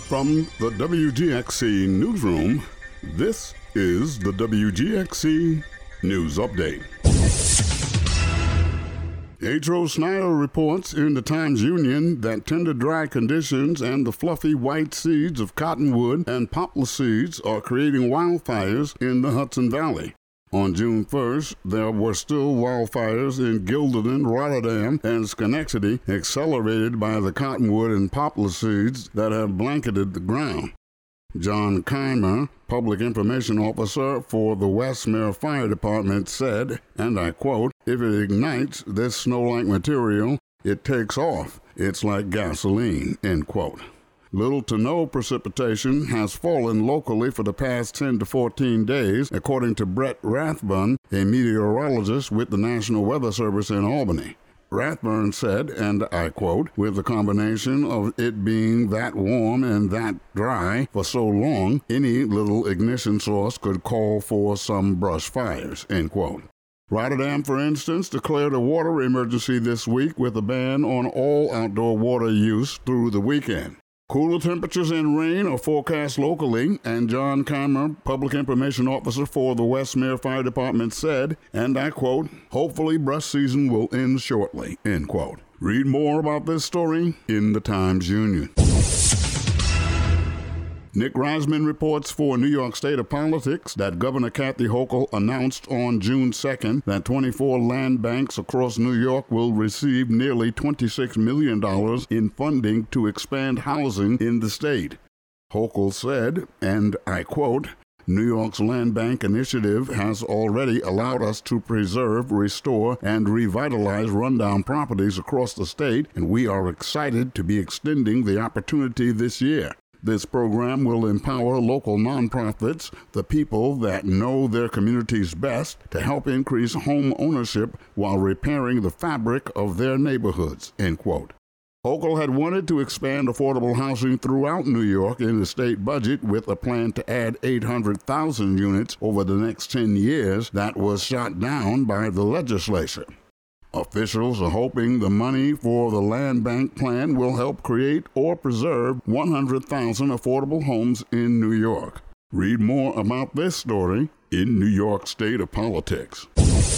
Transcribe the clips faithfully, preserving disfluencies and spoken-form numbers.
From the W G X C Newsroom, this is the W G X C News Update. Atro Snyder reports in the Times-Union that tender dry conditions and the fluffy white seeds of cottonwood and poplar seeds are creating wildfires in the Hudson Valley. On June first, there were still wildfires in Gilderton, Rotterdam, and Schenectady, accelerated by the cottonwood and poplar seeds that have blanketed the ground. John Keimer, Public Information Officer for the Westmere Fire Department, said, and I quote, "If it ignites this snow-like material, it takes off. It's like gasoline," end quote. Little to no precipitation has fallen locally for the past ten to fourteen days, according to Brett Rathbun, a meteorologist with the National Weather Service in Albany. Rathburn said, and I quote, "With the combination of it being that warm and that dry for so long, any little ignition source could call for some brush fires," end quote. Rotterdam, for instance, declared a water emergency this week with a ban on all outdoor water use through the weekend. Cooler temperatures and rain are forecast locally, and John Keimer, Public Information Officer for the Westmere Fire Department, said, and I quote, "Hopefully brush season will end shortly," end quote. Read more about this story in the Times-Union. Nick Reisman reports for New York State of Politics that Governor Kathy Hochul announced on June second that twenty-four land banks across New York will receive nearly twenty-six million dollars in funding to expand housing in the state. Hochul said, and I quote, "New York's Land Bank Initiative has already allowed us to preserve, restore, and revitalize rundown properties across the state, and we are excited to be extending the opportunity this year. This program will empower local nonprofits, the people that know their communities best, to help increase home ownership while repairing the fabric of their neighborhoods," end quote. Hochul had wanted to expand affordable housing throughout New York in the state budget with a plan to add eight hundred thousand units over the next ten years that was shot down by the legislature. Officials are hoping the money for the land bank plan will help create or preserve one hundred thousand affordable homes in New York. Read more about this story in New York State of Politics.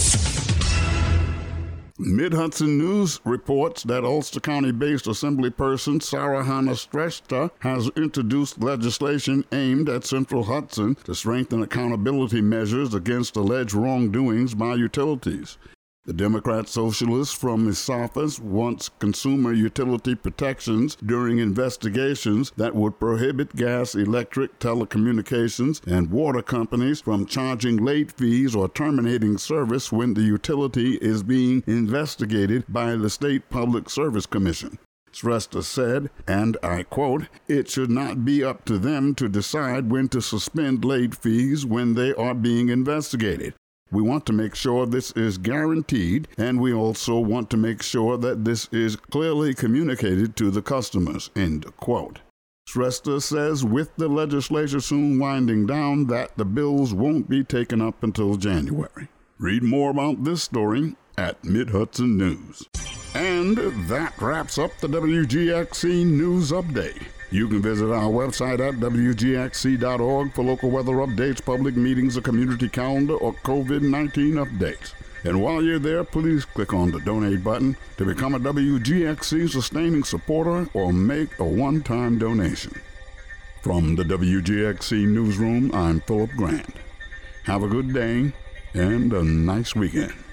Mid-Hudson News reports that Ulster County-based Assemblyperson Sarah Hannah Stresta has introduced legislation aimed at Central Hudson to strengthen accountability measures against alleged wrongdoings by utilities. The Democrat Socialist from his office wants consumer utility protections during investigations that would prohibit gas, electric, telecommunications, and water companies from charging late fees or terminating service when the utility is being investigated by the State Public Service Commission. Stresta said, and I quote, "It should not be up to them to decide when to suspend late fees when they are being investigated. We want to make sure this is guaranteed, and we also want to make sure that this is clearly communicated to the customers," end quote. Stresta says with the legislature soon winding down that the bills won't be taken up until January. Read more about this story at Mid-Hudson News. And that wraps up the W G X C News Update. You can visit our website at W G X C dot org for local weather updates, public meetings, a community calendar, or COVID nineteen updates. And while you're there, please click on the donate button to become a W G X C sustaining supporter or make a one-time donation. From the W G X C Newsroom, I'm Philip Grant. Have a good day and a nice weekend.